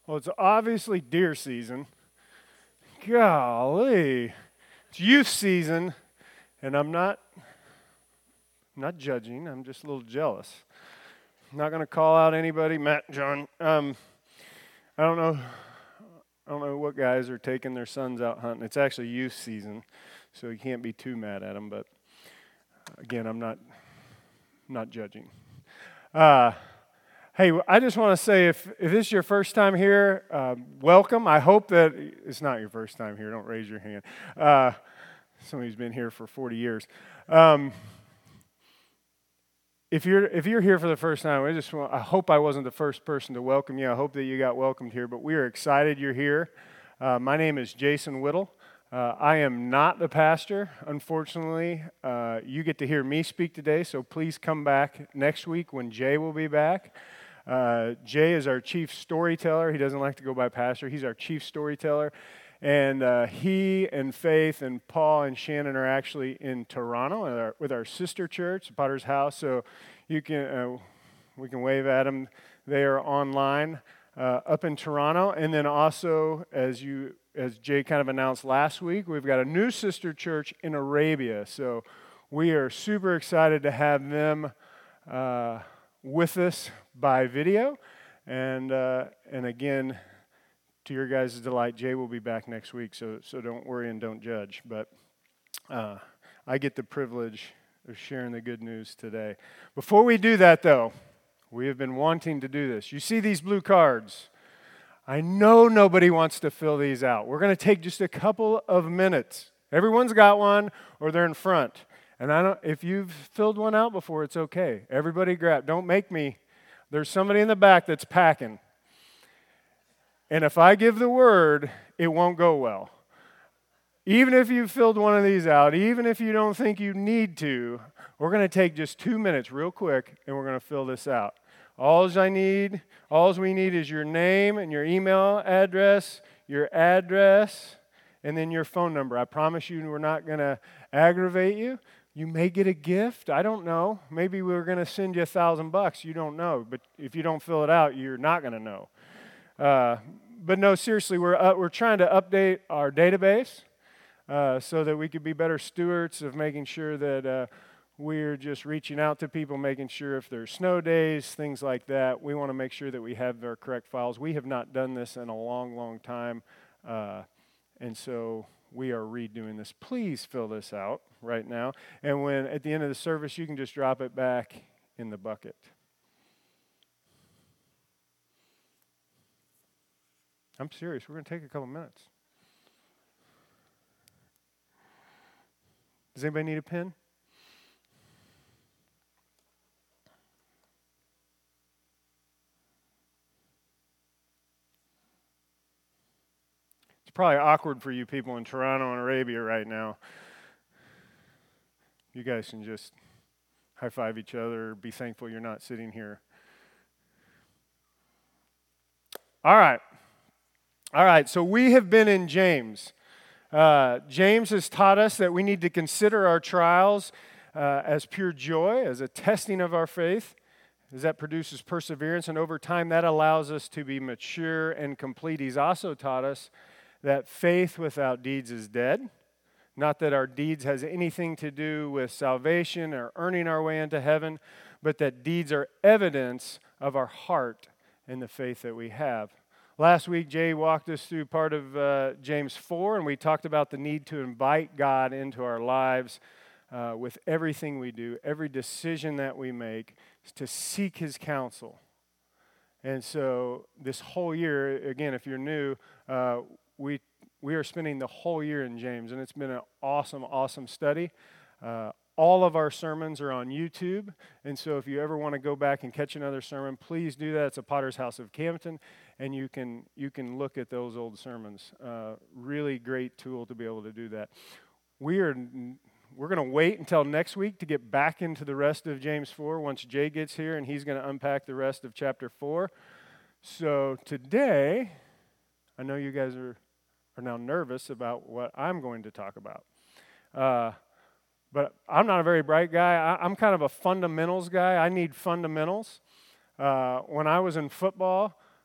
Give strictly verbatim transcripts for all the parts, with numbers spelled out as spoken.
Well, it's obviously deer season. Golly. It's youth season, and I'm not not judging. I'm just a little jealous. I'm not going to call out anybody, Matt, John. Um, I don't know. I don't know what guys are taking their sons out hunting. It's actually youth season, so you can't be too mad at them. But again, I'm not not judging. Uh, Hey, I just want to say if, if this is your first time here, uh, welcome. I hope that it's not your first time here. Don't raise your hand. Uh, somebody's been here for forty years. Um, if you're if you're here for the first time, I just want, I hope I wasn't the first person to welcome you. I hope that you got welcomed here, but we are excited you're here. Uh, my name is Jason Whittle. Uh, I am not the pastor, unfortunately. Uh, you get to hear me speak today, so please come back next week when Jay will be back. Uh, Jay is our chief storyteller. He doesn't like to go by pastor. He's our chief storyteller. And uh, he and Faith and Paul and Shannon are actually in Toronto with our, with our sister church, Potter's House. So you can uh, we can wave at them. They are online uh, up in Toronto. And then also, as you as Jay kind of announced last week, we've got a new sister church in Arabia. So we are super excited to have them Uh, with us by video, and uh, and again, to your guys' delight, Jay will be back next week, so so don't worry and don't judge. But uh, I get the privilege of sharing the good news today. Before we do that, though, we have been wanting to do this. You see these blue cards? I know nobody wants to fill these out. We're going to take just a couple of minutes. Everyone's got one, or they're in front. And I don't, if you've filled one out before, it's okay. Everybody grab. Don't make me. There's somebody in the back that's packing. And if I give the word, it won't go well. Even if you've filled one of these out, even if you don't think you need to, we're going to take just two minutes real quick, and we're going to fill this out. All I need, all we need is your name and your email address, your address, and then your phone number. I promise you we're not going to aggravate you. You may get a gift. I don't know. Maybe we're going to send you a thousand bucks. You don't know. But if you don't fill it out, you're not going to know. Uh, but no, seriously, we're uh, we're trying to update our database uh, so that we could be better stewards of making sure that uh, we're just reaching out to people, making sure if there's snow days, things like that. We want to make sure that we have our correct files. We have not done this in a long, long time, uh, and so we are redoing this. Please fill this out right now. And when at the end of the service, you can just drop it back in the bucket. I'm serious. We're going to take a couple minutes. Does anybody need a pen? Probably awkward for you people in Toronto and Arabia right now. You guys can just high-five each other, be thankful you're not sitting here. All right. All right, so we have been in James. Uh, James has taught us that we need to consider our trials uh, as pure joy, as a testing of our faith, as that produces perseverance, and over time that allows us to be mature and complete. He's also taught us that faith without deeds is dead. Not that our deeds has anything to do with salvation or earning our way into heaven, but that deeds are evidence of our heart and the faith that we have. Last week, Jay walked us through part of uh, James four, and we talked about the need to invite God into our lives uh, with everything we do, every decision that we make, to seek His counsel. And so this whole year, again, if you're new, uh, We we are spending the whole year in James, and it's been an awesome, awesome study. Uh, all of our sermons are on YouTube, and so if you ever want to go back and catch another sermon, please do that. It's a Potter's House of Campton, and you can you can look at those old sermons. Uh, really great tool to be able to do that. We are we're going to wait until next week to get back into the rest of James four once Jay gets here, and he's going to unpack the rest of chapter four. So today, I know you guys are, are now nervous about what I'm going to talk about. Uh, but I'm not a very bright guy. I, I'm kind of a fundamentals guy. I need fundamentals. Uh, when I was in football,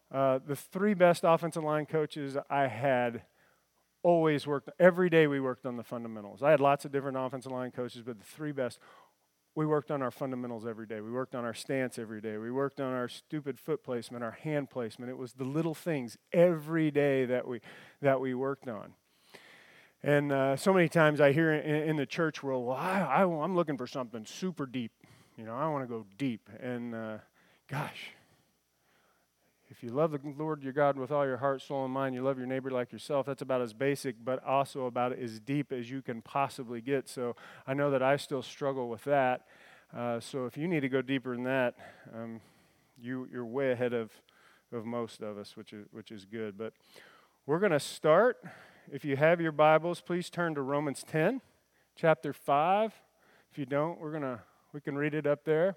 Uh, the three best offensive line coaches I had always worked, every day we worked on the fundamentals. I had lots of different offensive line coaches, but the three best, we worked on our fundamentals every day. We worked on our stance every day. We worked on our stupid foot placement, our hand placement. It was the little things every day that we that we worked on. And uh, so many times I hear in, in the church world, well, I, I, I'm looking for something super deep. You know, I want to go deep. And uh, gosh, if you love the Lord your God with all your heart, soul, and mind, you love your neighbor like yourself, that's about as basic, but also about as deep as you can possibly get. So I know that I still struggle with that. Uh, so if you need to go deeper than that, um, you, you're way ahead of, of most of us, which is, which is good. But we're going to start. If you have your Bibles, please turn to Romans ten, chapter five. If you don't, we're gonna we can read it up there.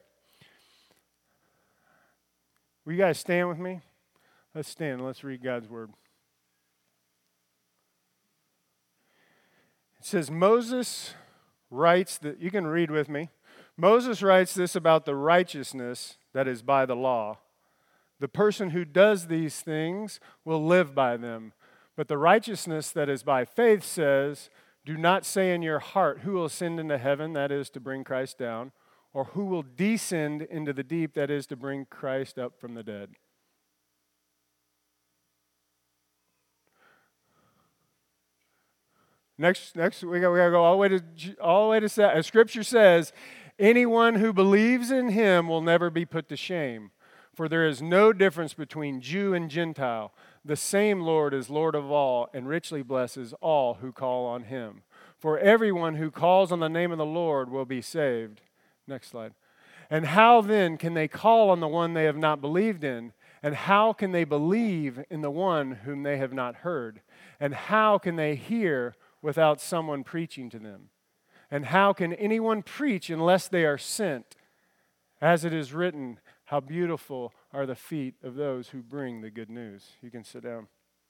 Will you guys stand with me? Let's stand and let's read God's word. It says, Moses writes that, you can read with me. Moses writes this about the righteousness that is by the law. The person who does these things will live by them. But the righteousness that is by faith says, do not say in your heart, who will ascend into heaven, that is to bring Christ down, or who will descend into the deep, that is to bring Christ up from the dead. Next, next we got we got to go all the way to all the way to as Scripture says, anyone who believes in Him will never be put to shame, for there is no difference between Jew and Gentile. The same Lord is Lord of all, and richly blesses all who call on Him. For everyone who calls on the name of the Lord will be saved. Next slide. And how then can they call on the one they have not believed in? And how can they believe in the one whom they have not heard? And how can they hear without someone preaching to them? And how can anyone preach unless they are sent? As it is written, how beautiful are the feet of those who bring the good news. You can sit down.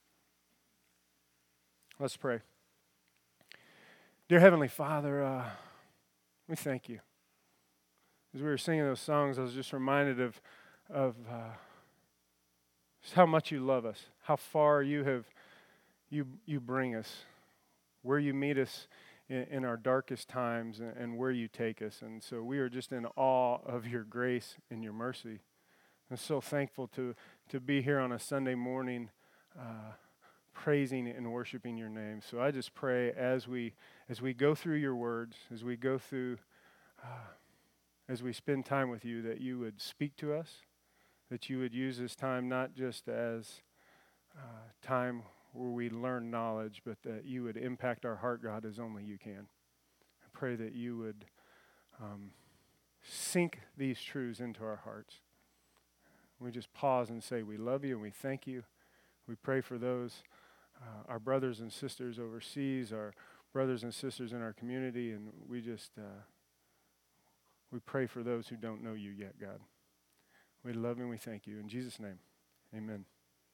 Let's pray. Dear Heavenly Father, uh, we thank you. As we were singing those songs, I was just reminded of, of uh, just how much you love us, how far you have you you bring us, where you meet us in, in our darkest times, and, and where you take us. And so we are just in awe of your grace and your mercy. I'm so thankful to to be here on a Sunday morning, uh, praising and worshiping your name. So I just pray as we as we go through your words, as we go through. Uh, As we spend time with you, that you would speak to us, that you would use this time not just as uh, time where we learn knowledge, but that you would impact our heart, God, as only you can. I pray that you would um, sink these truths into our hearts. We just pause and say, we love you and we thank you. We pray for those, uh, our brothers and sisters overseas, our brothers and sisters in our community, and we just... Uh, We pray for those who don't know you yet, God. We love you and we thank you. In Jesus' name, amen.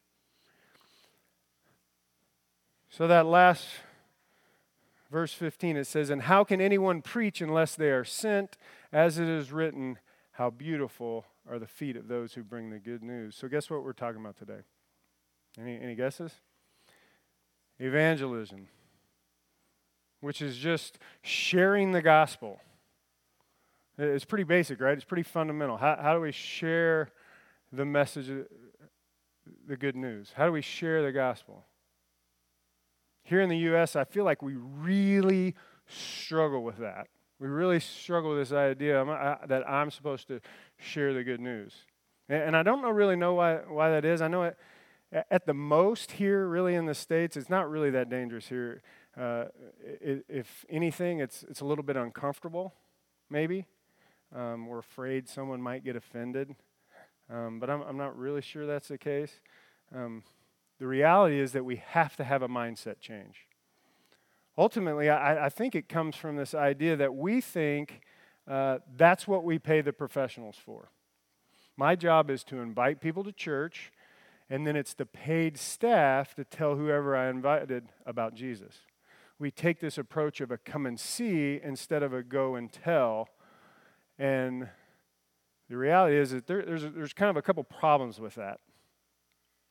So that last verse fifteen, it says, and how can anyone preach unless they are sent? As it is written, how beautiful are the feet of those who bring the good news. So guess what we're talking about today? Any, any guesses? Evangelism, which is just sharing the gospel. It's pretty basic, right? It's pretty fundamental. How, how do we share the message, the good news? How do we share the gospel? Here in the U S, I feel like we really struggle with that. We really struggle with this idea I, that I'm supposed to share the good news. And, and I don't know, really know why, why that is. I know it, at the most here, really in the States, it's not really that dangerous here. Uh, it, if anything, it's it's a little bit uncomfortable, maybe. Um, we're afraid someone might get offended, um, but I'm, I'm not really sure that's the case. Um, the reality is that we have to have a mindset change. Ultimately, I, I think it comes from this idea that we think uh, that's what we pay the professionals for. My job is to invite people to church, and then it's the paid staff to tell whoever I invited about Jesus. We take this approach of a come and see instead of a go and tell. And the reality is that there, there's, there's kind of a couple problems with that.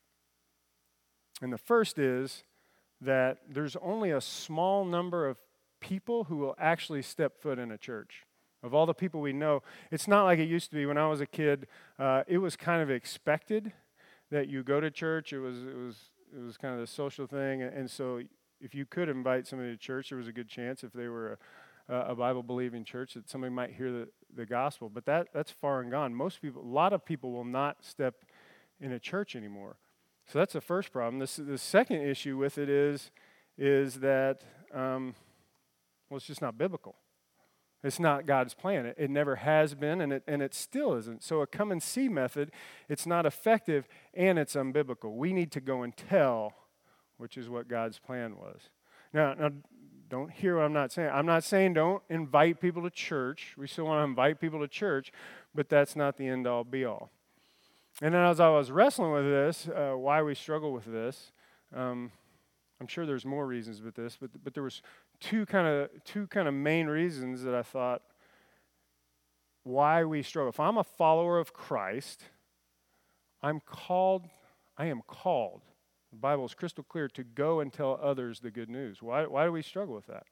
And the first is that there's only a small number of people who will actually step foot in a church. Of all the people we know, it's not like it used to be when I was a kid. Uh, it was kind of expected that you go to church. It was it was it was kind of the social thing, and, and so if you could invite somebody to church, there was a good chance if they were a, a Bible-believing church that somebody might hear the, the gospel. But that that's far and gone. Most people, a lot of people, will not step in a church anymore. So that's the first problem. This, the second issue with it is is that um, well, it's just not biblical. It's not God's plan. It, it never has been, and it and it still isn't. So a come and see method, it's not effective, and it's unbiblical. We need to go and tell, which is what God's plan was. Now, now, don't hear what I'm not saying. I'm not saying don't invite people to church. We still want to invite people to church, but that's not the end-all, be-all. And then as I was wrestling with this, uh, why we struggle with this, um, I'm sure there's more reasons with this, but but there was two kind of two kind of main reasons that I thought why we struggle. If I'm a follower of Christ, I'm called, I am called. The Bible is crystal clear to go and tell others the good news. Why why do we struggle with that?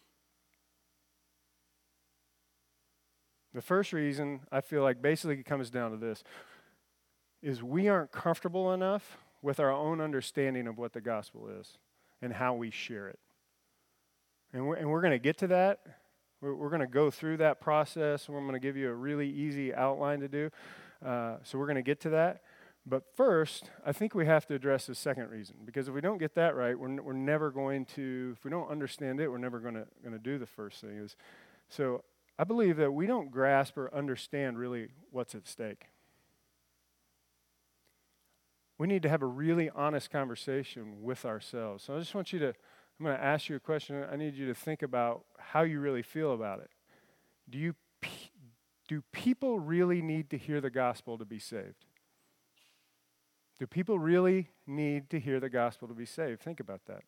The first reason I feel like basically it comes down to this is we aren't comfortable enough with our own understanding of what the gospel is and how we share it. And we're, and we're going to get to that. We're, we're going to go through that process. We're going to give you a really easy outline to do. Uh, so we're going to get to that. But first, I think we have to address the second reason. Because if we don't get that right, we're, we're never going to, if we don't understand it, we're never going to going to do the first thing. Is So I believe that we don't grasp or understand really what's at stake. We need to have a really honest conversation with ourselves. So I just want you to, I'm going to ask you a question. I need you to think about how you really feel about it. Do you, do people really need to hear the gospel to be saved? Do people really need to hear the gospel to be saved? Think about that.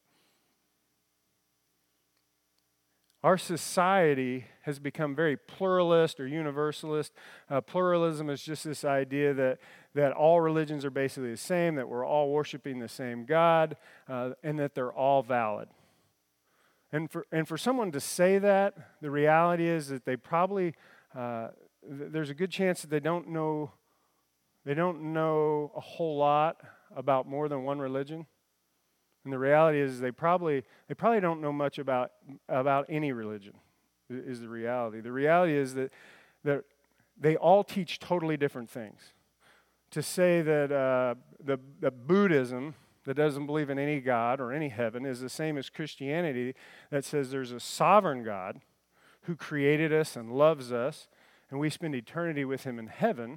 Our society has become very pluralist or universalist. Uh, pluralism is just this idea that, that all religions are basically the same, that we're all worshiping the same God, uh, and that they're all valid. And for and for someone to say that, the reality is that they probably, uh, th- there's a good chance that they don't know, they don't know a whole lot about more than one religion. And the reality is they probably they probably don't know much about about any religion, is the reality. The reality is that, that they all teach totally different things. To say that uh, the, the Buddhism that doesn't believe in any God or any heaven is the same as Christianity that says there's a sovereign God who created us and loves us, and we spend eternity with him in heaven,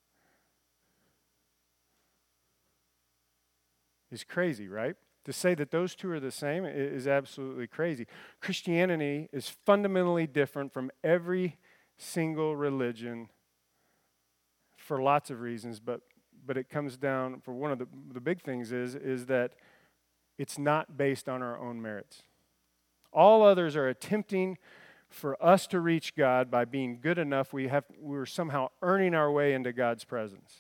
is crazy, right? To say that those two are the same is absolutely crazy. Christianity is fundamentally different from every single religion for lots of reasons, but but it comes down, for one of the, the big things is, is that it's not based on our own merits. All others are attempting for us to reach God by being good enough. We have, we're somehow earning our way into God's presence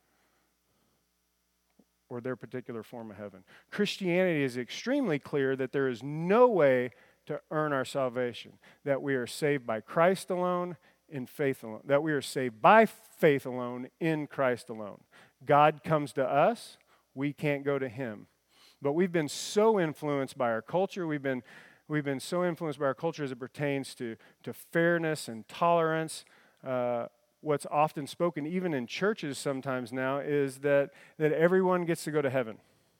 or their particular form of heaven. Christianity is extremely clear that there is no way to earn our salvation, that we are saved by Christ alone, in faith alone, that we are saved by faith alone, in Christ alone. God comes to us, we can't go to him. But we've been so influenced by our culture, we've been we've been so influenced by our culture as it pertains to, to fairness and tolerance. Uh, what's often spoken, even in churches sometimes now, is that, that everyone gets to go to heaven.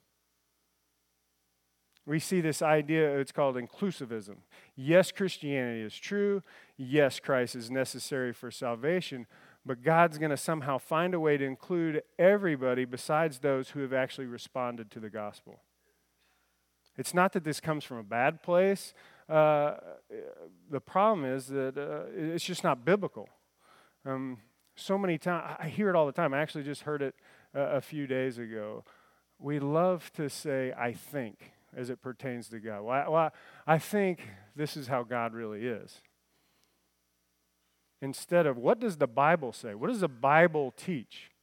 We see this idea, it's called inclusivism. Yes, Christianity is true. Yes, Christ is necessary for salvation. But God's going to somehow find a way to include everybody besides those who have actually responded to the gospel. It's not that this comes from a bad place. Uh, the problem is that uh, it's just not biblical. Um, so many times, I hear it all the time. I actually just heard it uh, a few days ago. We love to say, I think, as it pertains to God. Well, I, well, I think this is how God really is. Instead of, what does the Bible say? What does the Bible teach?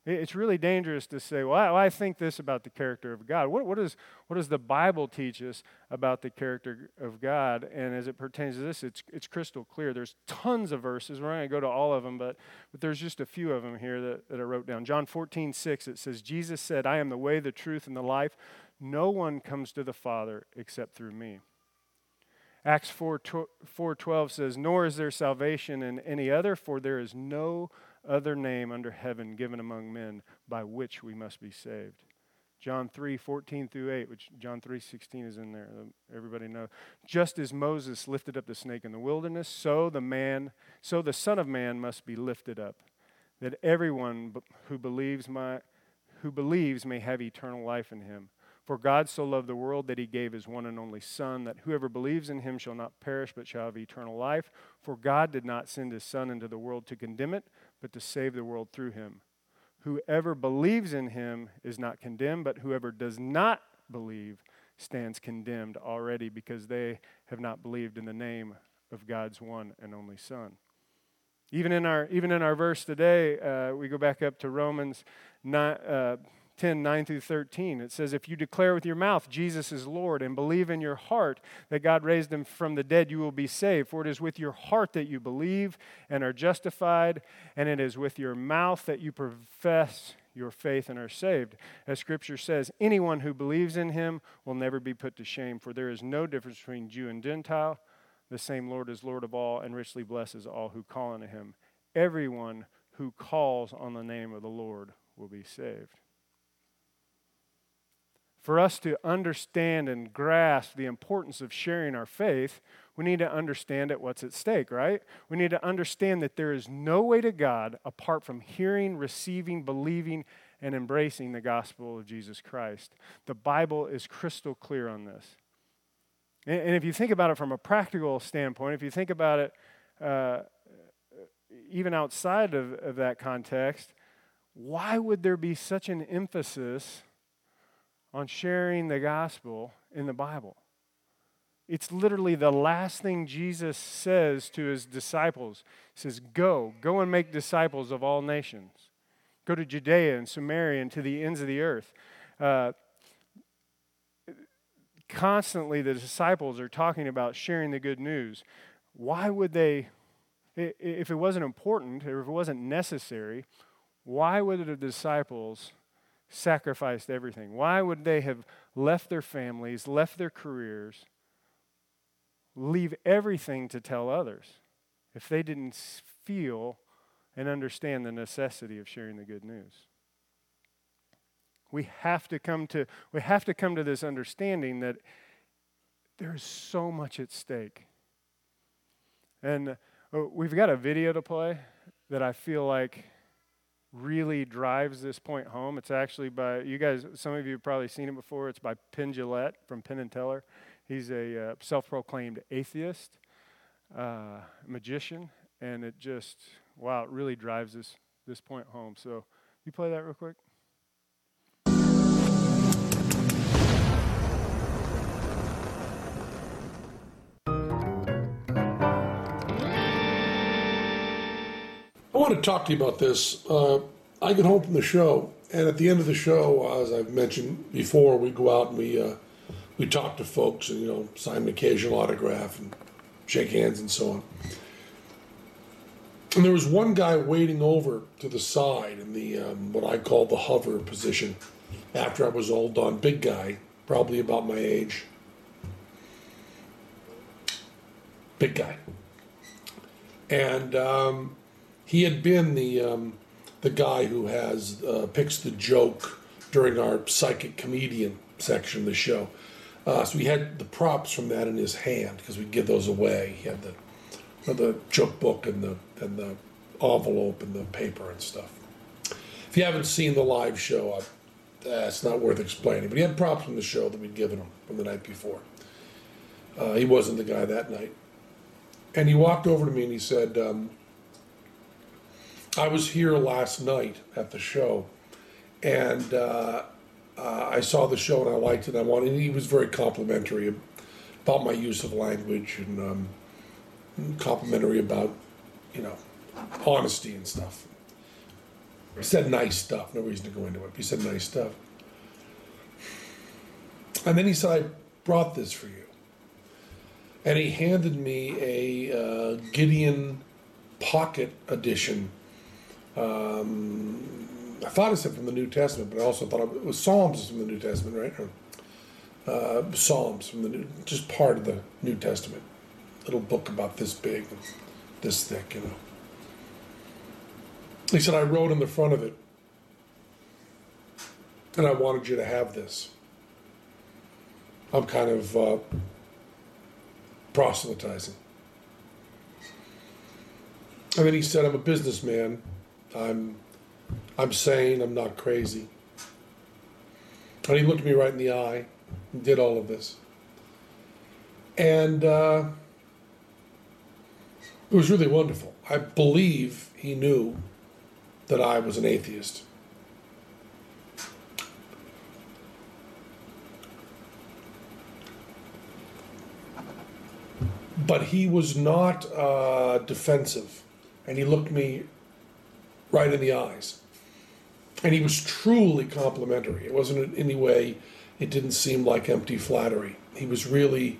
It's really dangerous to say, well, I, well, I think this about the character of God. What, what, is, what does the Bible teach us about the character of God? And as it pertains to this, it's, it's crystal clear. There's tons of verses. We're not going to go to all of them, but, but there's just a few of them here that, that I wrote down. John fourteen six, it says, Jesus said, I am the way, the truth, and the life. No one comes to the Father except through me. Acts four twelve says, nor is there salvation in any other, for there is no other name under heaven given among men by which we must be saved. John three fourteen through eight, which John three sixteen is in there. Everybody knows. Just as Moses lifted up the snake in the wilderness, so the man, so the Son of Man must be lifted up, that everyone who believes my, who believes may have eternal life in him. For God so loved the world that he gave his one and only Son, that whoever believes in him shall not perish but shall have eternal life. For God did not send his Son into the world to condemn it, but to save the world through him. Whoever believes in him is not condemned, but whoever does not believe stands condemned already, because they have not believed in the name of God's one and only Son. Even in our even in our verse today, uh, we go back up to Romans nine, uh, ten, nine through thirteen. It says, if you declare with your mouth Jesus is Lord and believe in your heart that God raised him from the dead, you will be saved. For it is with your heart that you believe and are justified, and it is with your mouth that you profess your faith and are saved. As Scripture says, anyone who believes in him will never be put to shame, for there is no difference between Jew and Gentile. The same Lord is Lord of all and richly blesses all who call on him. Everyone who calls on the name of the Lord will be saved. For us to understand and grasp the importance of sharing our faith, we need to understand at what's at stake, right? We need to understand that there is no way to God apart from hearing, receiving, believing, and embracing the gospel of Jesus Christ. The Bible is crystal clear on this. And, and if you think about it from a practical standpoint, if you think about it uh, even outside of, of that context, why would there be such an emphasis on sharing the gospel in the Bible? It's literally the last thing Jesus says to his disciples. He says, go, go and make disciples of all nations. Go to Judea and Samaria and to the ends of the earth. Uh, constantly the disciples are talking about sharing the good news. Why would they, if it wasn't important or if it wasn't necessary, why would the disciples sacrificed everything? Why would they have left their families, left their careers, leave everything to tell others if they didn't feel and understand the necessity of sharing the good news? We have to come to we have to come to this understanding that there's so much at stake. And uh, we've got a video to play that I feel like really drives this point home. It's actually by, you guys, some of you have probably seen it before. It's by Penn Jillette from Penn and Teller. He's a uh, self-proclaimed atheist, uh, magician, and it just, wow, it really drives this, this point home. So you play that real quick? I want to talk to you about this. Uh, I get home from the show, and at the end of the show, as I've mentioned before, we go out and we uh, we talk to folks and, you know, sign an occasional autograph and shake hands and so on. And there was one guy waiting over to the side in the um, what I call the hover position after I was all done. Big guy, probably about my age. Big guy. And um, he had been the um, the guy who has uh, picks the joke during our psychic comedian section of the show. Uh, so he had the props from that in his hand because we'd give those away. He had the the joke book and the and the envelope and the paper and stuff. If you haven't seen the live show, I, uh, it's not worth explaining. But he had props from the show that we'd given him from the night before. Uh, he wasn't the guy that night. And he walked over to me and he said, um, I was here last night at the show, and uh, uh, I saw the show and I liked it. I wanted. He was very complimentary about my use of language and um, complimentary about, you know, honesty and stuff. He said nice stuff. No reason to go into it. But he said nice stuff. And then he said, I brought this for you. And he handed me a uh, Gideon Pocket Edition. Um, I thought it said from the New Testament, but I also thought it was Psalms from the New Testament, right? Or, uh, Psalms from the New, just part of the New Testament. Little book about this big, this thick, you know. He said, I wrote in the front of it, and I wanted you to have this. I'm kind of uh, proselytizing. And then he said, I'm a businessman. I'm, I'm sane. I'm not crazy. And he looked me right in the eye and did all of this. And uh, it was really wonderful. I believe he knew that I was an atheist. But he was not uh, defensive, and he looked me right in the eyes. And he was truly complimentary. It wasn't in any way, it didn't seem like empty flattery. He was really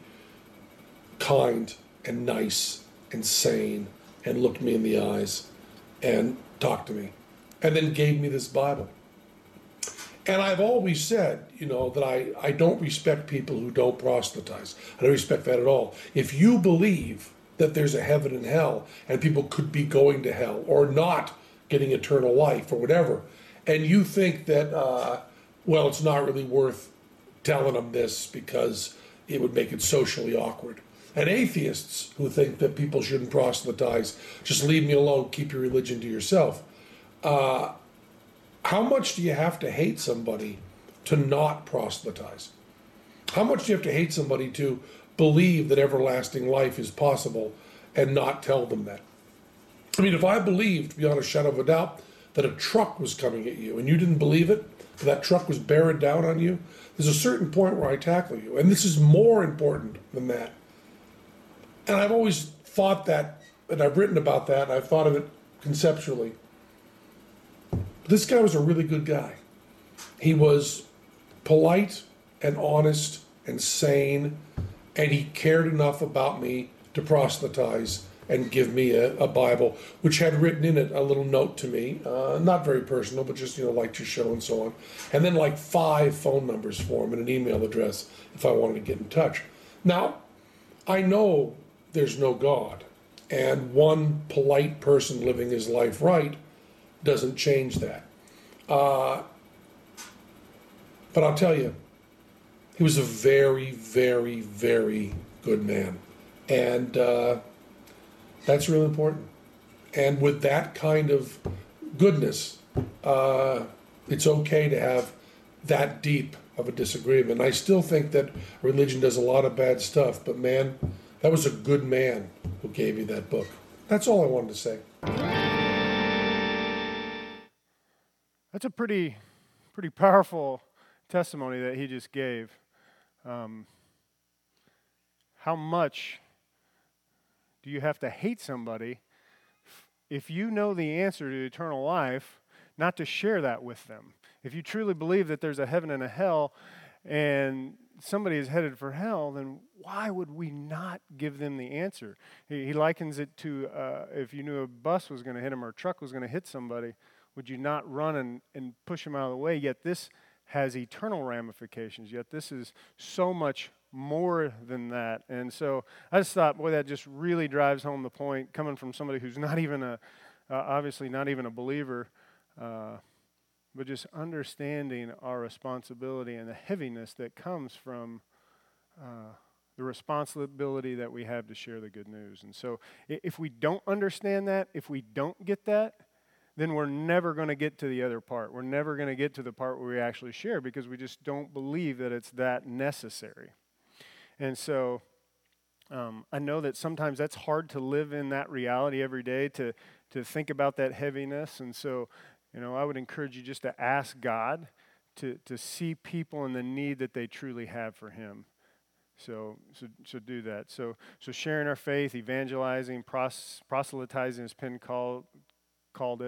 kind and nice and sane and looked me in the eyes and talked to me and then gave me this Bible. And I've always said, you know, that I, I don't respect people who don't proselytize. I don't respect that at all. If you believe that there's a heaven and hell and people could be going to hell or not getting eternal life or whatever, and you think that, uh, well, it's not really worth telling them this because it would make it socially awkward. And atheists who think that people shouldn't proselytize, just leave me alone, keep your religion to yourself. Uh, how much do you have to hate somebody to not proselytize? How much do you have to hate somebody to believe that everlasting life is possible and not tell them that? I mean, if I believed beyond a shadow of a doubt that a truck was coming at you and you didn't believe it, that truck was bearing down on you, there's a certain point where I tackle you. And this is more important than that. And I've always thought that, and I've written about that, and I've thought of it conceptually. This guy was a really good guy. He was polite and honest and sane, and he cared enough about me to proselytize and give me a, a Bible, which had written in it a little note to me, uh, not very personal, but just, you know, liked your show and so on. And then like five phone numbers for him and an email address if I wanted to get in touch. Now, I know there's no God, and one polite person living his life right doesn't change that. Uh, but I'll tell you, he was a very, very, very good man. And uh, that's really important. And with that kind of goodness, uh, it's okay to have that deep of a disagreement. I still think that religion does a lot of bad stuff, but man, that was a good man who gave you that book. That's all I wanted to say. That's a pretty, pretty powerful testimony that he just gave. Um, how much do you have to hate somebody if you know the answer to eternal life, not to share that with them? If you truly believe that there's a heaven and a hell and somebody is headed for hell, then why would we not give them the answer? He, he likens it to uh, if you knew a bus was going to hit him or a truck was going to hit somebody, would you not run and, and push him out of the way? Yet this has eternal ramifications. Yet this is so much more than that. And so I just thought, boy, that just really drives home the point, coming from somebody who's not even a, uh, obviously not even a believer, uh, but just understanding our responsibility and the heaviness that comes from uh, the responsibility that we have to share the good news. And so if we don't understand that, if we don't get that, then we're never going to get to the other part. We're never going to get to the part where we actually share because we just don't believe that it's that necessary. And so um, I know that sometimes that's hard to live in that reality every day, to to think about that heaviness. And so, you know, I would encourage you just to ask God to to see people in the need that they truly have for Him. So so so do that. So so sharing our faith, evangelizing, pros, proselytizing, as Penn called called it.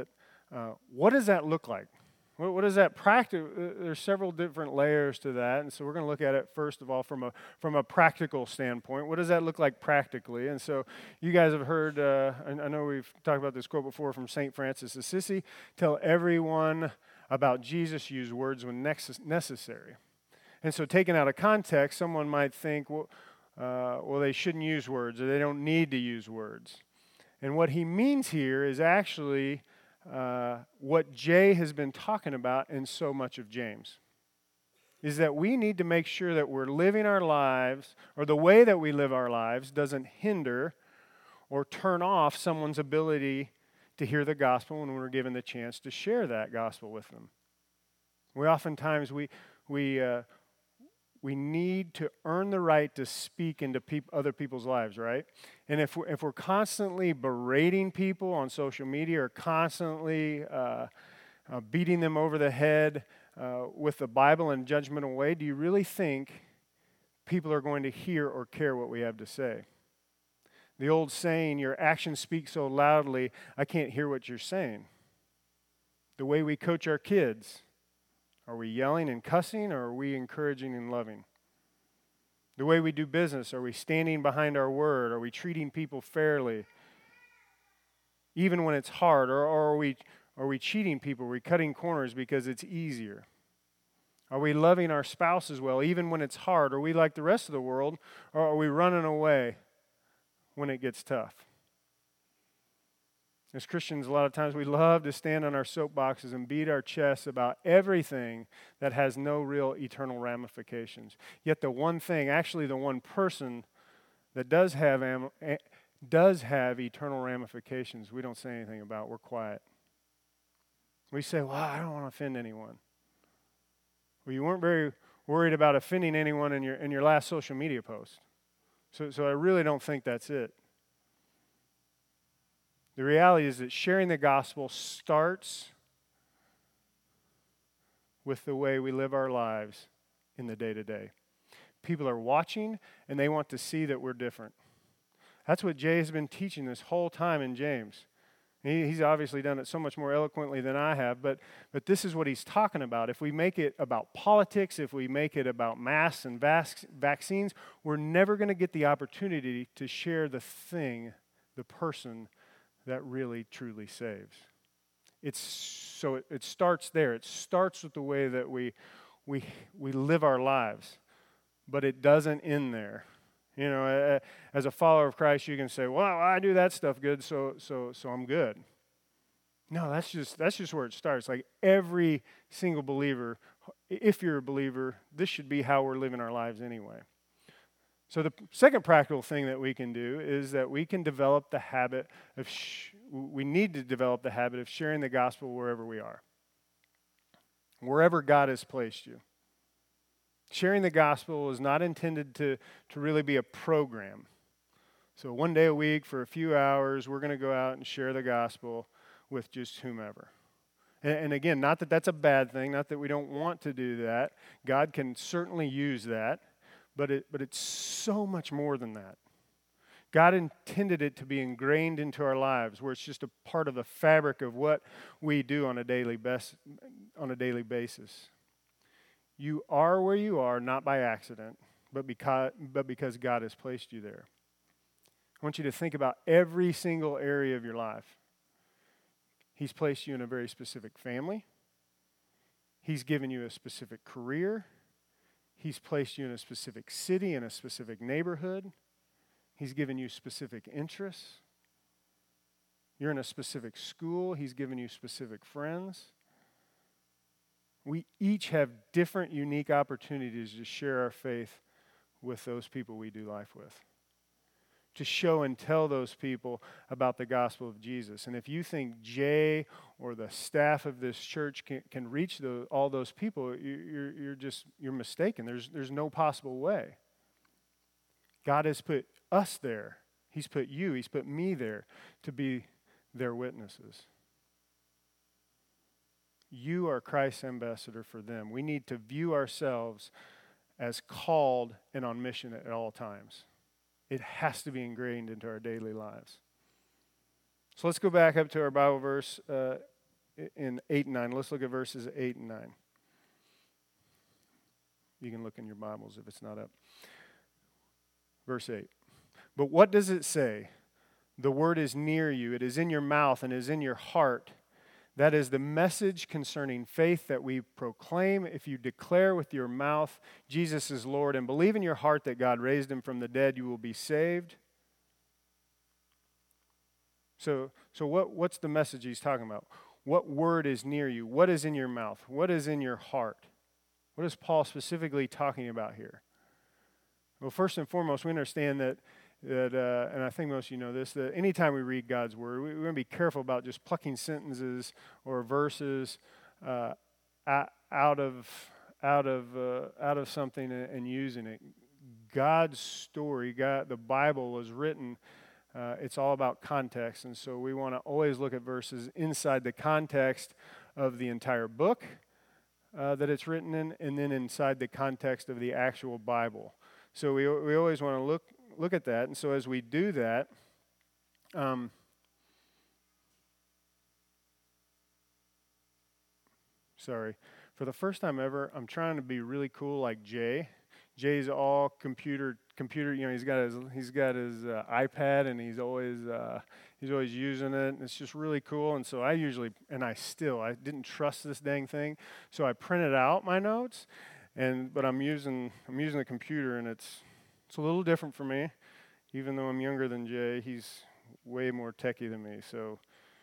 uh, what does that look like? What, what does that practice? Uh, there's several different layers to that, and so we're going to look at it first of all from a from a practical standpoint. What does that look like practically? And so you guys have heard, uh, I, I know we've talked about this quote before from Saint Francis of Assisi, tell everyone about Jesus, use words when necessary. And so taken out of context, someone might think, well, uh, well, they shouldn't use words, or they don't need to use words. And what he means here is actually uh, what Jay has been talking about in so much of James, is that we need to make sure that we're living our lives, or the way that we live our lives doesn't hinder or turn off someone's ability to hear the gospel when we're given the chance to share that gospel with them. We oftentimes, we, we, uh, we need to earn the right to speak into peop- other people's lives, right? And if we're, if we're constantly berating people on social media or constantly uh, uh, beating them over the head uh, with the Bible in a judgmental way, do you really think people are going to hear or care what we have to say? The old saying, your actions speak so loudly, I can't hear what you're saying. The way we coach our kids, are we yelling and cussing, or are we encouraging and loving? The way we do business, are we standing behind our word? Are we treating people fairly, even when it's hard? Or, or are we are we cheating people? Are we cutting corners because it's easier? Are we loving our spouses well, even when it's hard? Are we like the rest of the world, or are we running away when it gets tough? As Christians, a lot of times we love to stand on our soapboxes and beat our chests about everything that has no real eternal ramifications. Yet the one thing, actually the one person that does have am, does have eternal ramifications, we don't say anything about. We're quiet. We say, well, I don't want to offend anyone. Well, you weren't very worried about offending anyone in your in your last social media post. So, so I really don't think that's it. The reality is that sharing the gospel starts with the way we live our lives in the day-to-day. People are watching, and they want to see that we're different. That's what Jay has been teaching this whole time in James. He, he's obviously done it so much more eloquently than I have, but, but this is what he's talking about. If we make it about politics, if we make it about masks and vac- vaccines, we're never going to get the opportunity to share the thing, the person that really, truly saves. It's so it, it starts there. It starts with the way that we we we live our lives, but it doesn't end there. You know, as a follower of Christ, you can say, "Well, I do that stuff good, so so so I'm good." No, that's just that's just where it starts. Like every single believer, if you're a believer, this should be how we're living our lives anyway. So the second practical thing that we can do is that we can develop the habit of, sh- we need to develop the habit of sharing the gospel wherever we are. Wherever God has placed you. Sharing the gospel is not intended to, to really be a program. So one day a week for a few hours, we're going to go out and share the gospel with just whomever. And, and again, not that that's a bad thing, not that we don't want to do that. God can certainly use that. But it, but it's so much more than that. God intended it to be ingrained into our lives, where it's just a part of the fabric of what we do on a daily best, on a daily basis. You are where you are, not by accident, but because, but because God has placed you there. I want you to think about every single area of your life. He's placed you in a very specific family. He's given you a specific career. He's placed you in a specific city, in a specific neighborhood. He's given you specific interests. You're in a specific school. He's given you specific friends. We each have different, unique opportunities to share our faith with those people we do life with, to show and tell those people about the gospel of Jesus. And if you think Jay or the staff of this church can, can reach the, all those people, you're, you're just, you're mistaken. There's, there's no possible way. God has put us there. He's put you, He's put me there to be their witnesses. You are Christ's ambassador for them. We need to view ourselves as called and on mission at all times. It has to be ingrained into our daily lives. So let's go back up to our Bible verse. Uh, in eight and nine. Let's look at verses eight and nine. You can look in your Bibles if it's not up. Verse eight. But what does it say? The word is near you. It is in your mouth and is in your heart. That is the message concerning faith that we proclaim. If you declare with your mouth Jesus is Lord and believe in your heart that God raised him from the dead, you will be saved. So, so what, what's the message he's talking about? What word is near you? What is in your mouth? What is in your heart? What is Paul specifically talking about here? Well, first and foremost, we understand that, that uh, and I think most of you know this, that anytime we read God's word, we, we're going to be careful about just plucking sentences or verses uh, out of out of uh, out of something and, and using it. God's story, God, the Bible was written. Uh, it's all about context, and so we want to always look at verses inside the context of the entire book uh, that it's written in, and then inside the context of the actual Bible. So we we always want to look look at that, and so as we do that, um, sorry, for the first time ever, I'm trying to be really cool like Jay. Jay's all computer computer. You know, he's got his he's got his uh, iPad, and he's always uh, he's always using it. And it's just really cool. And so I usually, and I still, I didn't trust this dang thing, so I printed out my notes. And but I'm using I'm using the computer, and it's it's a little different for me. Even though I'm younger than Jay, he's way more techie than me. So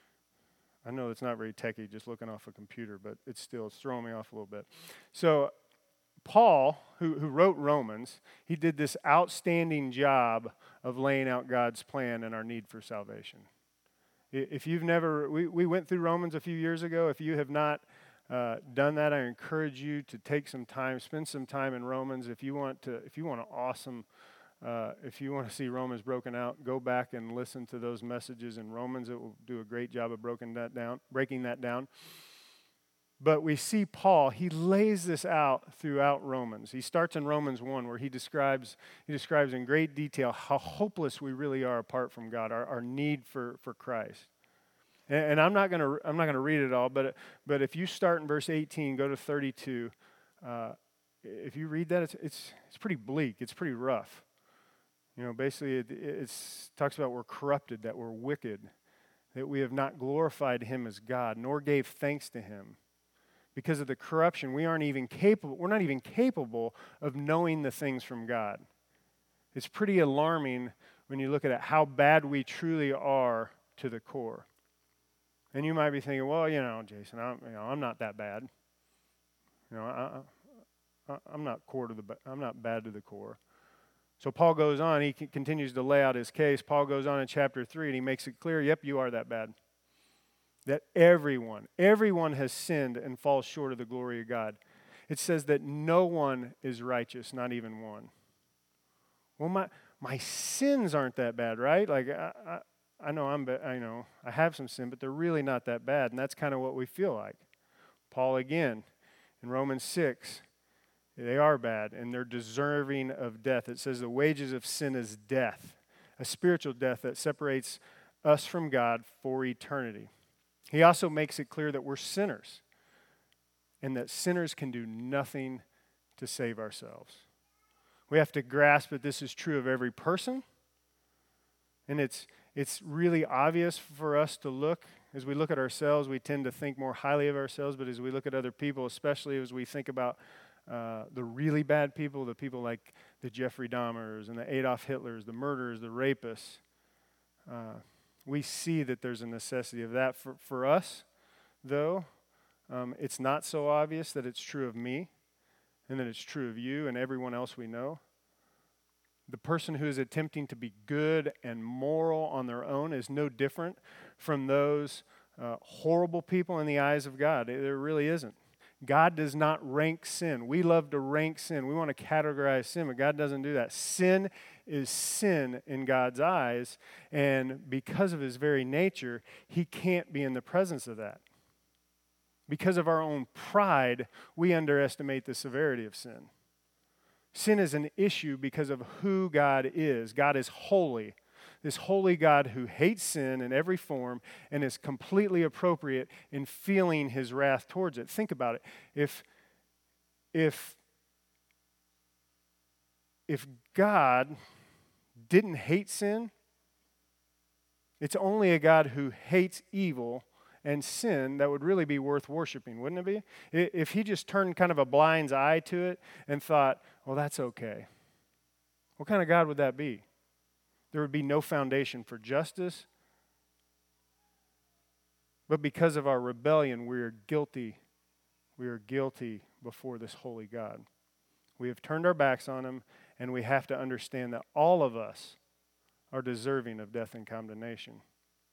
I know it's not very techie just looking off a computer, but it's still it's throwing me off a little bit. So Paul, who, who wrote Romans, he did this outstanding job of laying out God's plan and our need for salvation. If you've never, we, we went through Romans a few years ago. If you have not uh, done that, I encourage you to take some time, spend some time in Romans. If you want to, if you want an awesome, uh, if you want to see Romans broken out, go back and listen to those messages in Romans. It will do a great job of breaking that down, breaking that down. But we see Paul, he lays this out throughout Romans. He starts in Romans one where he describes he describes in great detail how hopeless we really are apart from God, our, our need for, for Christ. And, and I'm not going to I'm not going to read it all, but but if you start in verse eighteen, go to thirty-two, uh, if you read that, it's it's it's pretty bleak. It's pretty rough. You know, basically it it's, talks about we're corrupted, that we're wicked, that we have not glorified him as God, nor gave thanks to him. Because of the corruption, we aren't even capable, we're not even capable of knowing the things from God. It's pretty alarming when you look at it, how bad we truly are to the core. And you might be thinking, well, you know, Jason, I'm, you know, I'm not that bad. You know, I, I, I'm not core to the, I'm not bad to the core. So Paul goes on, he continues to lay out his case. Paul goes on in chapter three, and he makes it clear, yep, you are that bad. That everyone, everyone has sinned and falls short of the glory of God. It says that no one is righteous, not even one. Well, my my sins aren't that bad, right? Like I, I, I know I'm, I know I have some sin, but they're really not that bad, and that's kind of what we feel like. Paul again in Romans six, they are bad and they're deserving of death. It says the wages of sin is death, a spiritual death that separates us from God for eternity. He also makes it clear that we're sinners and that sinners can do nothing to save ourselves. We have to grasp that this is true of every person, and it's it's really obvious for us to look. As we look at ourselves, we tend to think more highly of ourselves, but as we look at other people, especially as we think about uh, the really bad people, the people like the Jeffrey Dahmers and the Adolf Hitlers, the murderers, the rapists, uh, we see that there's a necessity of that. For, for us, though, um, it's not so obvious that it's true of me and that it's true of you and everyone else we know. The person who is attempting to be good and moral on their own is no different from those uh, horrible people in the eyes of God. There really isn't. God does not rank sin. We love to rank sin. We want to categorize sin, but God doesn't do that. Sin is sin in God's eyes, and because of his very nature, he can't be in the presence of that. Because of our own pride, we underestimate the severity of sin. Sin is an issue because of who God is. God is holy. this holy God who hates sin in every form and is completely appropriate in feeling his wrath towards it. Think about it. If, if, if God didn't hate sin, it's only a God who hates evil and sin that would really be worth worshiping, wouldn't it be? If he just turned kind of a blind eye to it and thought, well, that's okay. What kind of God would that be? There would be no foundation for justice. But because of our rebellion, we are guilty. We are guilty before this holy God. We have turned our backs on him, and we have to understand that all of us are deserving of death and condemnation.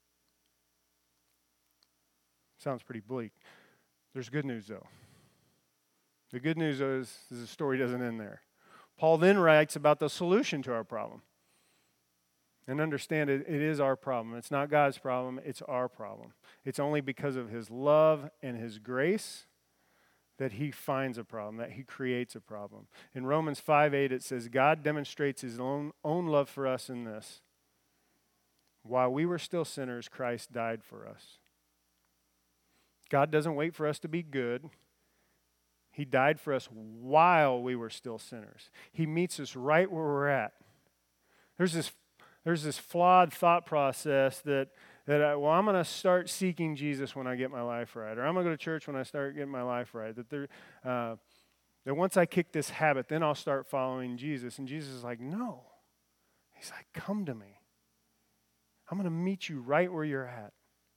Sounds pretty bleak. There's good news, though. The good news is, is the story doesn't end there. Paul then writes about the solution to our problem. And understand it, it is our problem. It's not God's problem, it's our problem. It's only because of his love and his grace that he finds a problem, that he creates a problem. In Romans five eight it says, God demonstrates his own, own love for us in this. While we were still sinners, Christ died for us. God doesn't wait for us to be good. He died for us while we were still sinners. He meets us right where we're at. There's this, there's this flawed thought process that, that I, well, I'm going to start seeking Jesus when I get my life right, or I'm going to go to church when I start getting my life right. That, there, uh, that once I kick this habit, then I'll start following Jesus. And Jesus is like, no. He's like, come to me. I'm going to meet you right where you're at.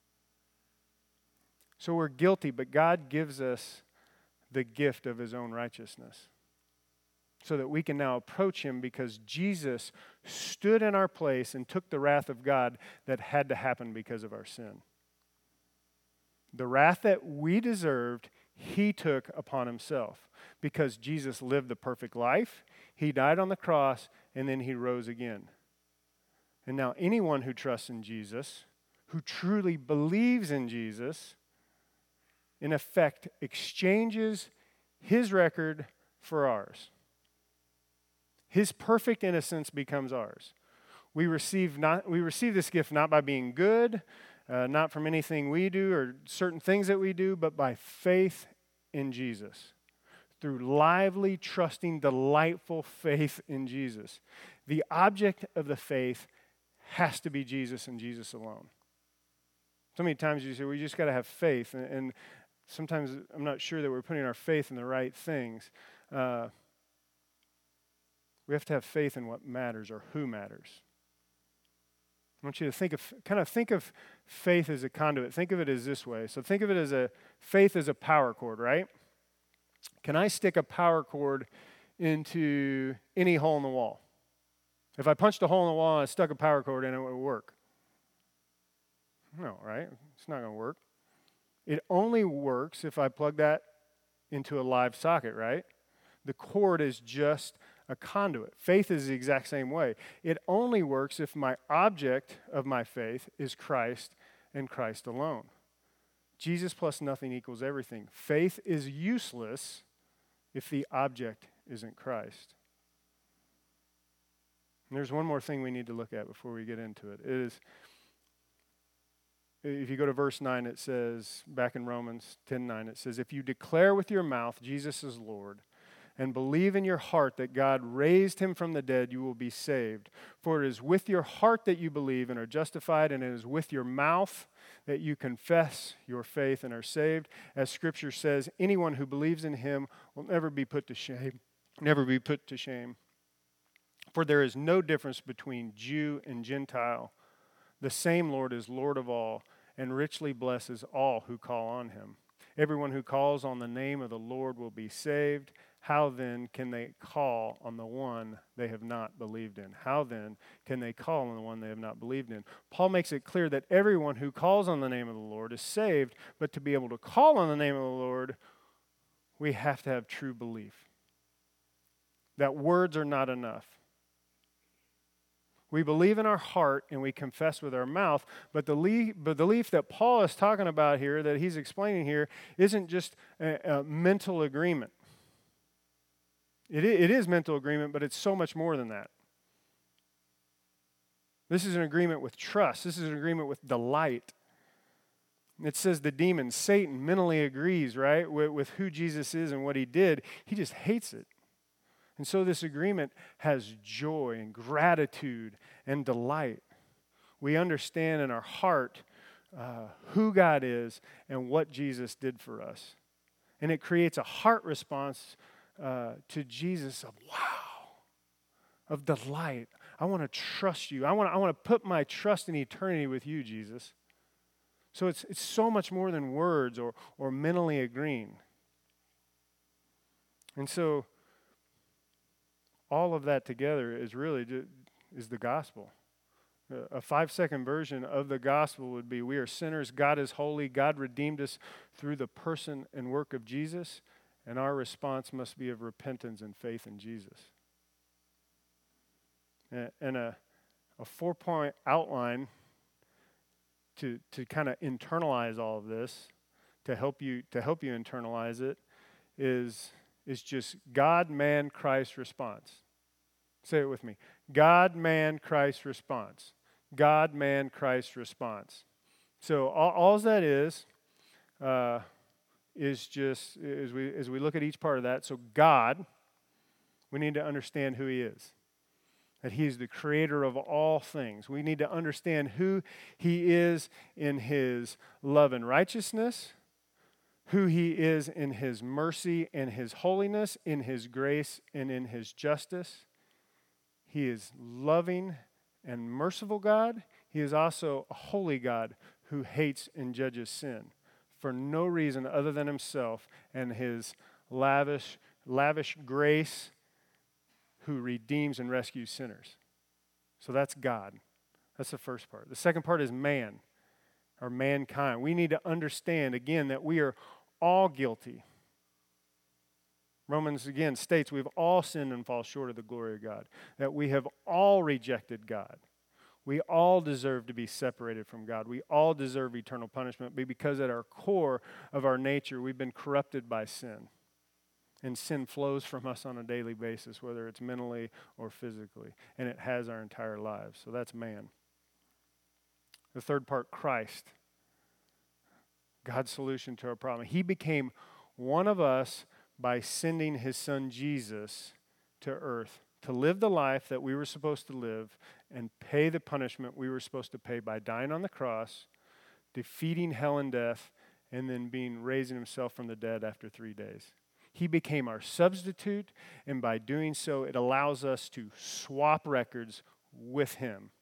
So we're guilty, but God gives us the gift of his own righteousness so that we can now approach him because Jesus stood in our place and took the wrath of God that had to happen because of our sin. The wrath that we deserved, he took upon himself because Jesus lived the perfect life, he died on the cross, and then he rose again. And now anyone who trusts in Jesus, who truly believes in Jesus, in effect, exchanges his record for ours. His perfect innocence becomes ours. We receive not we receive this gift not by being good, uh, not from anything we do or certain things that we do, but by faith in Jesus. Through lively, trusting, delightful faith in Jesus. The object of the faith has to be Jesus and Jesus alone. So many times you say, well, you just got to have faith. And, and sometimes I'm not sure that we're putting our faith in the right things. Uh, we have to have faith in what matters or who matters. I want you to think of, kind of think of faith as a conduit. Think of it as this way. So think of it as a, faith as a power cord, right? Can I stick a power cord into any hole in the wall? If I punched a hole in the wall and I stuck a power cord in it, it would work. No, right? It's not going to work. It only works if I plug that into a live socket, right? The cord is just a conduit. Faith is the exact same way. It only works if my object of my faith is Christ and Christ alone. Jesus plus nothing equals everything. Faith is useless if the object isn't Christ. And there's one more thing we need to look at before we get into it. It is, if you go to verse nine, it says, back in Romans ten nine, it says, if you declare with your mouth Jesus is Lord and believe in your heart that God raised him from the dead, you will be saved. For it is with your heart that you believe and are justified, and it is with your mouth that you confess your faith and are saved. As Scripture says, anyone who believes in him will never be put to shame, never be put to shame. For there is no difference between Jew and Gentile. The same Lord is Lord of all, and richly blesses all who call on him. Everyone who calls on the name of the Lord will be saved. How then can they call on the one they have not believed in? How then can they call on the one they have not believed in? Paul makes it clear that everyone who calls on the name of the Lord is saved, but to be able to call on the name of the Lord, we have to have true belief. That words are not enough. We believe in our heart and we confess with our mouth, but the belief that Paul is talking about here, that he's explaining here, isn't just a, a mental agreement. It, it is mental agreement, but it's so much more than that. This is an agreement with trust. This is an agreement with delight. It says the demon, Satan, mentally agrees, right, with, with who Jesus is and what he did. He just hates it. And so this agreement has joy and gratitude and delight. We understand in our heart uh, who God is and what Jesus did for us. And it creates a heart response uh, to Jesus of wow, of delight. I want to trust you. I want to, I want to put my trust in eternity with you, Jesus. So it's it's so much more than words or or mentally agreeing. And so all of that together is really just, is the gospel. A five-second version of the gospel would be, we are sinners, God is holy, God redeemed us through the person and work of Jesus, and our response must be of repentance and faith in Jesus. And a, a four-point outline to to kind of internalize all of this, to help you to help you internalize it, is is just God, man, Christ response. Say it with me. God, man, Christ response. God, man, Christ response. So all, all that is uh, is just as we as we look at each part of that. So God, we need to understand who He is. That He is the creator of all things. We need to understand who He is in His love and righteousness, who He is in His mercy and His holiness, in His grace and in His justice. He is loving and merciful God. He is also a holy God who hates and judges sin for no reason other than Himself and His lavish, lavish grace, who redeems and rescues sinners. So that's God. That's the first part. The second part is man, or mankind. We need to understand, again, that we are all guilty. Romans, again, states we've all sinned and fall short of the glory of God, that we have all rejected God. We all deserve to be separated from God. We all deserve eternal punishment because at our core of our nature, we've been corrupted by sin. And sin flows from us on a daily basis, whether it's mentally or physically. And it has our entire lives. So that's man. The third part, Christ. God's solution to our problem. He became one of us by sending His Son Jesus to earth to live the life that we were supposed to live and pay the punishment we were supposed to pay by dying on the cross, defeating hell and death, and then being raising Himself from the dead after three days. He became our substitute, and by doing so, it allows us to swap records with Him.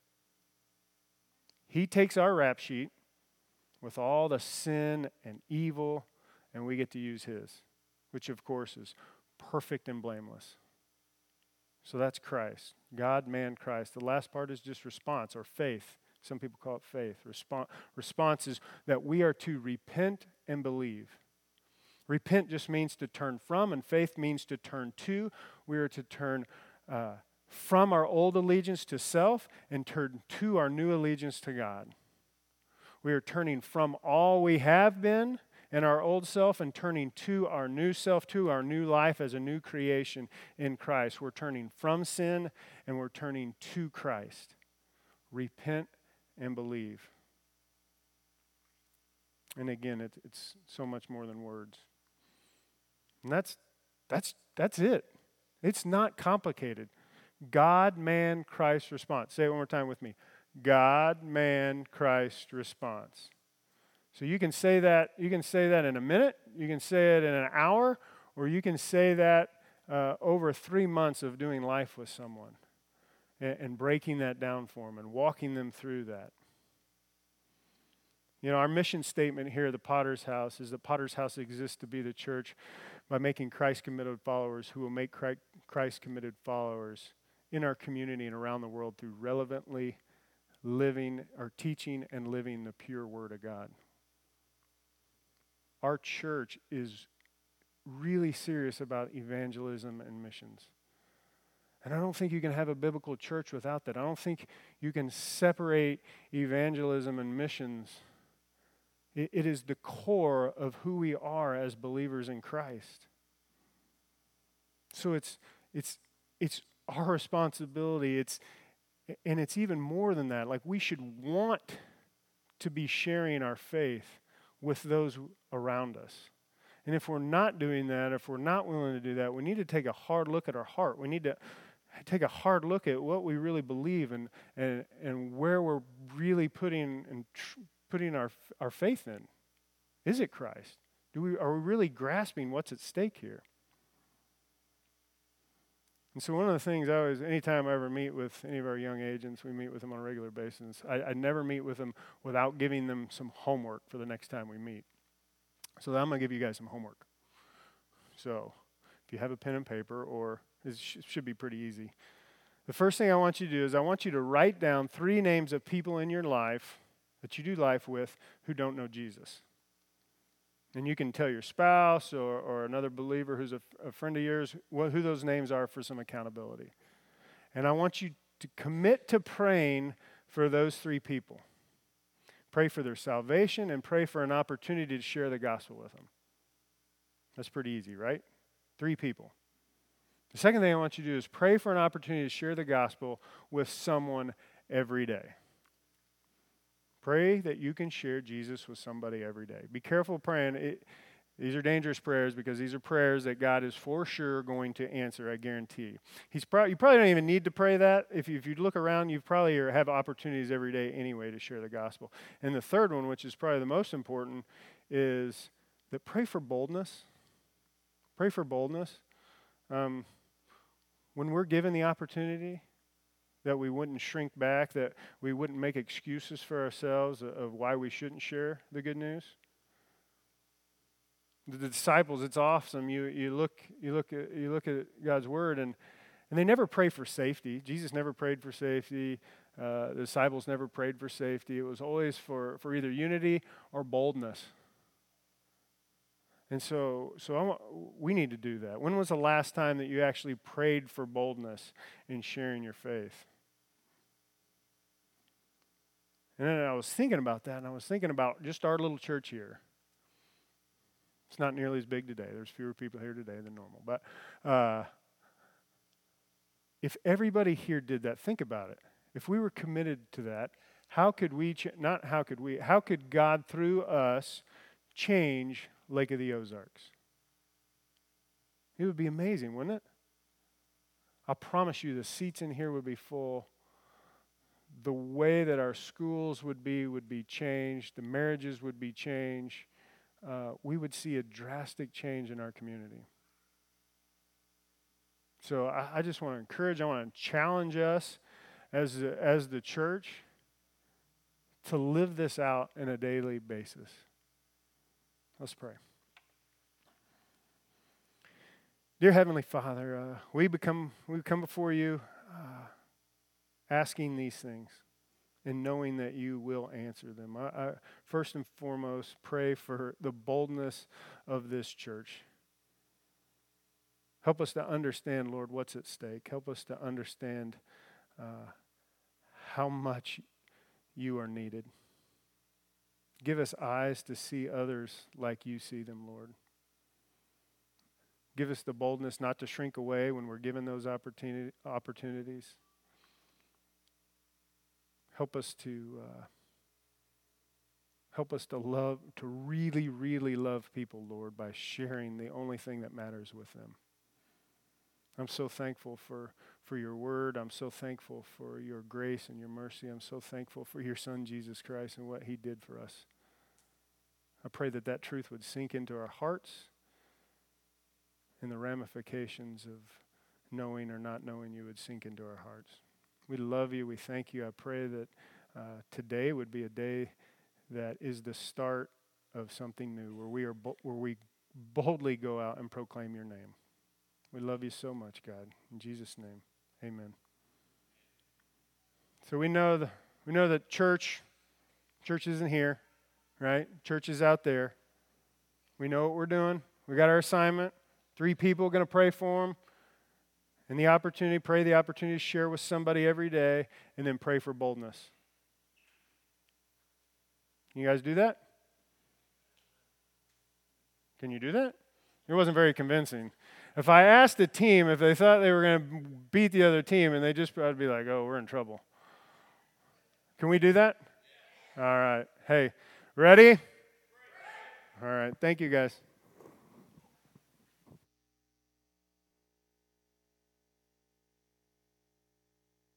He takes our rap sheet with all the sin and evil, and we get to use His, which of course is perfect and blameless. So that's Christ. God, man, Christ. The last part is just response or faith. Some people call it faith. Respon- response is that we are to repent and believe. Repent just means to turn from, and faith means to turn to. We are to turn uh, from our old allegiance to self and turn to our new allegiance to God. We are turning from all we have been in our old self and turning to our new self, to our new life as a new creation in Christ. We're turning from sin and we're turning to Christ. Repent and believe. And again, it, it's so much more than words. And that's that's that's it. It's not complicated. God, man, Christ response. Say it one more time with me. God, man, Christ response. So you can say that, you can say that in a minute, you can say it in an hour, or you can say that uh, over three months of doing life with someone and, and breaking that down for them and walking them through that. You know, our mission statement here at the Potter's House is that Potter's House exists to be the church by making Christ-committed followers who will make Christ-committed followers in our community and around the world through relevantly living or teaching and living the pure Word of God. Our church is really serious about evangelism and missions. And I don't think you can have a biblical church without that. I don't think you can separate evangelism and missions. It, it is the core of who we are as believers in Christ. So it's it's it's our responsibility. It's And it's even more than that. Like, we should want to be sharing our faith with those around us. And if we're not doing that, if we're not willing to do that, we need to take a hard look at our heart. We need to take a hard look at what we really believe and and, and where we're really putting and tr- putting our our faith in. Is it Christ? Do we are we really grasping what's at stake here? And so one of the things I always, anytime I ever meet with any of our young agents, we meet with them on a regular basis. I, I never meet with them without giving them some homework for the next time we meet. So I'm going to give you guys some homework. So if you have a pen and paper, or it sh- should be pretty easy. The first thing I want you to do is I want you to write down three names of people in your life that you do life with who don't know Jesus. And you can tell your spouse or, or another believer who's a, a friend of yours what, who those names are for some accountability. And I want you to commit to praying for those three people. Pray for their salvation and pray for an opportunity to share the gospel with them. That's pretty easy, right? Three people. The second thing I want you to do is pray for an opportunity to share the gospel with someone every day. Pray that you can share Jesus with somebody every day. Be careful praying. It, these are dangerous prayers because these are prayers that God is for sure going to answer, I guarantee. He's pro- you probably don't even need to pray that. If you, if you look around, you probably are, have opportunities every day anyway to share the gospel. And the third one, which is probably the most important, is that pray for boldness. Pray for boldness. Um, when we're given the opportunity, that we wouldn't shrink back, that we wouldn't make excuses for ourselves of why we shouldn't share the good news. The disciples, it's awesome. You you look you look at you look at God's word, and and they never pray for safety. Jesus never prayed for safety. Uh, the disciples never prayed for safety. It was always for, for either unity or boldness. And so, so I'm, we need to do that. When was the last time that you actually prayed for boldness in sharing your faith? And then I was thinking about that, and I was thinking about just our little church here. It's not nearly as big today. There's fewer people here today than normal. But uh, if everybody here did that, think about it. If we were committed to that, how could we, ch- not how could we, how could God through us change Lake of the Ozarks? It would be amazing, wouldn't it? I promise you the seats in here would be full. The way that our schools would be would be changed. The marriages would be changed. Uh, we would see a drastic change in our community. So I, I just want to encourage, I want to challenge us as the, as the church to live this out on a daily basis. Let's pray. Dear Heavenly Father, uh, we become we come before you uh, asking these things and knowing that you will answer them. I, I first and foremost pray for the boldness of this church. Help us to understand, Lord, what's at stake. Help us to understand uh, how much you are needed. Give us eyes to see others like you see them, Lord. Give us the boldness not to shrink away when we're given those opportunity, opportunities. Help us to uh, help us to love, to really, really love people, Lord, by sharing the only thing that matters with them. I'm so thankful for, for your word. I'm so thankful for your grace and your mercy. I'm so thankful for your Son, Jesus Christ, and what he did for us. I pray that that truth would sink into our hearts, and the ramifications of knowing or not knowing you would sink into our hearts. We love you. We thank you. I pray that uh, today would be a day that is the start of something new, where we are bo- where we boldly go out and proclaim your name. We love you so much, God. In Jesus' name, amen. So we know the we know that church, church isn't here, right? Church is out there. We know what we're doing. We got our assignment. Three people going to pray for them. And the opportunity, pray the opportunity to share with somebody every day, and then pray for boldness. Can you guys do that? Can you do that? It wasn't very convincing. If I asked the team if they thought they were going to beat the other team, and they just, I'd be like, oh, we're in trouble. Can we do that? All right. Hey, ready? All right. Thank you, guys.